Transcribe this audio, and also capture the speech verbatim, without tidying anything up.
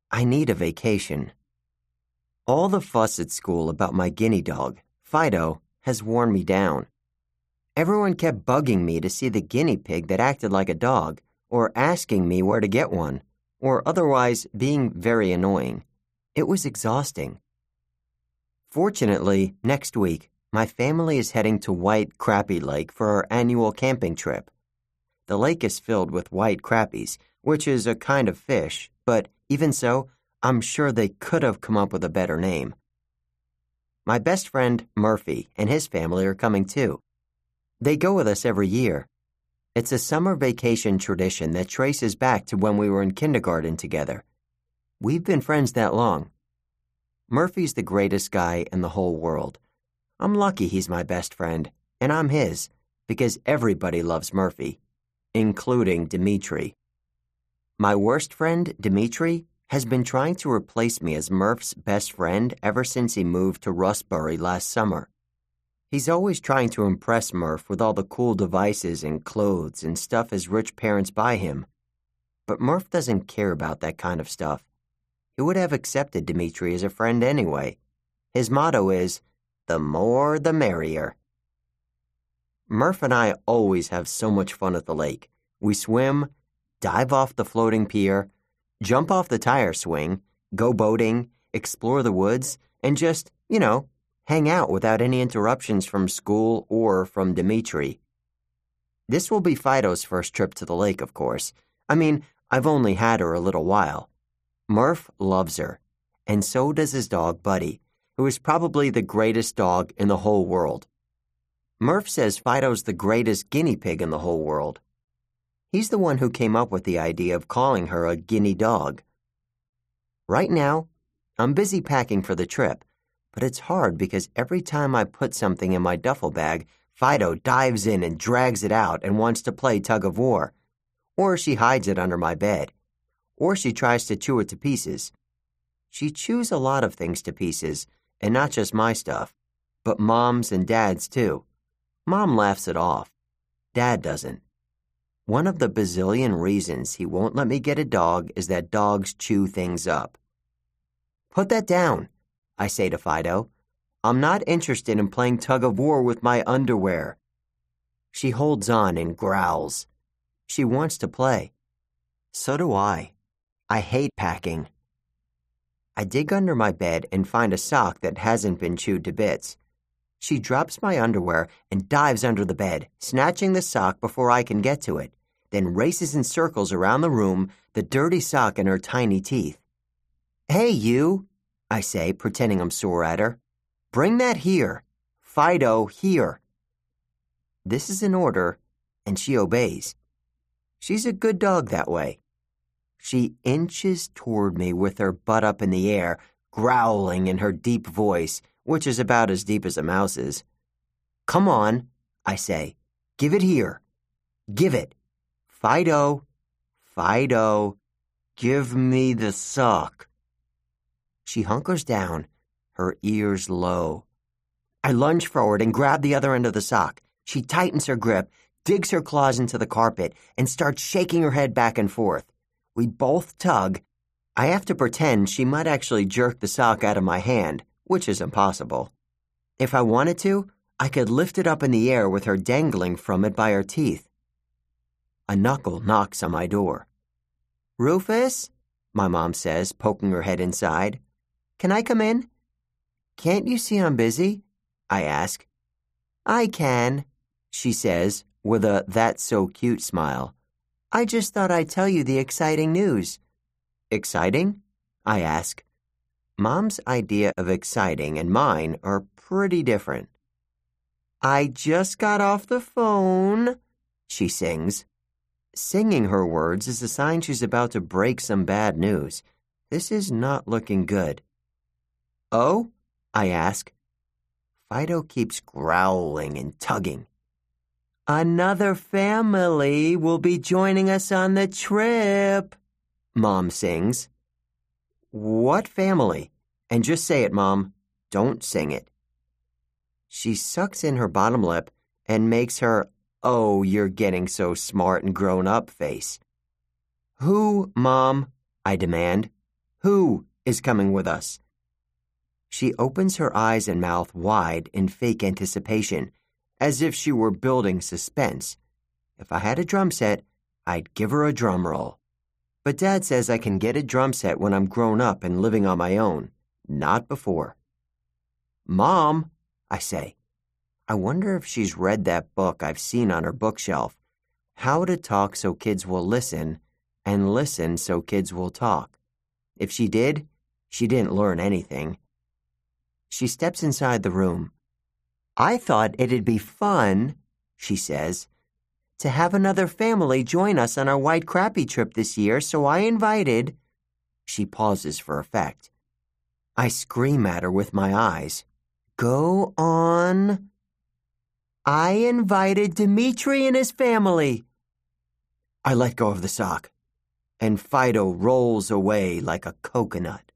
I need a vacation. All the fuss at school about my guinea dog, Fido, has worn me down. Everyone kept bugging me to see the guinea pig that acted like a dog, or asking me where to get one, or otherwise being very annoying. It was exhausting. Fortunately, next week, my family is heading to White Crappie Lake for our annual camping trip. The lake is filled with white crappies, which is a kind of fish, but even so, I'm sure they could have come up with a better name. My best friend, Murphy, and his family are coming too. They go with us every year. It's a summer vacation tradition that traces back to when we were in kindergarten together. We've been friends that long. Murphy's the greatest guy in the whole world. I'm lucky he's my best friend, and I'm his, because everybody loves Murphy, including Dimitri. My worst friend, Dimitri, has been trying to replace me as Murph's best friend ever since he moved to Rustbury last summer. He's always trying to impress Murph with all the cool devices and clothes and stuff his rich parents buy him. But Murph doesn't care about that kind of stuff. He would have accepted Dimitri as a friend anyway. His motto is, the more the merrier. Murph and I always have so much fun at the lake. We swim, dive off the floating pier, jump off the tire swing, go boating, explore the woods, and just, you know, hang out without any interruptions from school or from Dimitri. This will be Fido's first trip to the lake, of course. I mean, I've only had her a little while. Murph loves her, and so does his dog, Buddy, who is probably the greatest dog in the whole world. Murph says Fido's the greatest guinea pig in the whole world. He's the one who came up with the idea of calling her a guinea dog. Right now, I'm busy packing for the trip, but it's hard because every time I put something in my duffel bag, Fido dives in and drags it out and wants to play tug of war. Or she hides it under my bed. Or she tries to chew it to pieces. She chews a lot of things to pieces, and not just my stuff, but Mom's and Dad's too. Mom laughs it off. Dad doesn't. One of the bazillion reasons he won't let me get a dog is that dogs chew things up. Put that down, I say to Fido. I'm not interested in playing tug of war with my underwear. She holds on and growls. She wants to play. So do I. I hate packing. I dig under my bed and find a sock that hasn't been chewed to bits. She drops my underwear and dives under the bed, snatching the sock before I can get to it, then races in circles around the room, the dirty sock in her tiny teeth. Hey, you, I say, pretending I'm sore at her. Bring that here. Fido, here. This is an order, and she obeys. She's a good dog that way. She inches toward me with her butt up in the air, growling in her deep voice, which is about as deep as a mouse's. Come on, I say. Give it here. Give it. Fido, Fido, give me the sock. She hunkers down, her ears low. I lunge forward and grab the other end of the sock. She tightens her grip, digs her claws into the carpet, and starts shaking her head back and forth. We both tug. I have to pretend she might actually jerk the sock out of my hand, which is impossible. If I wanted to, I could lift it up in the air with her dangling from it by her teeth. A knuckle knocks on my door. Rufus, my mom says, poking her head inside. Can I come in? Can't you see I'm busy? I ask. I can, she says, with a that's so cute smile. I just thought I'd tell you the exciting news. Exciting? I ask. Mom's idea of exciting and mine are pretty different. I just got off the phone, she sings. Singing her words is a sign she's about to break some bad news. This is not looking good. Oh? I ask. Fido keeps growling and tugging. Another family will be joining us on the trip, Mom sings. What family? And just say it, Mom. Don't sing it. She sucks in her bottom lip and makes her, oh, you're getting so smart and grown up face. Who, Mom? I demand. Who is coming with us? She opens her eyes and mouth wide in fake anticipation, as if she were building suspense. If I had a drum set, I'd give her a drum roll. But Dad says I can get a drum set when I'm grown up and living on my own, not before. Mom, I say. I wonder if she's read that book I've seen on her bookshelf, How to Talk So Kids Will Listen, and Listen So Kids Will Talk. If she did, she didn't learn anything. She steps inside the room. I thought it'd be fun, she says, to have another family join us on our white crappie trip this year, so I invited... She pauses for effect. I scream at her with my eyes. Go on. I invited Dimitri and his family. I let go of the sock, and Fido rolls away like a coconut.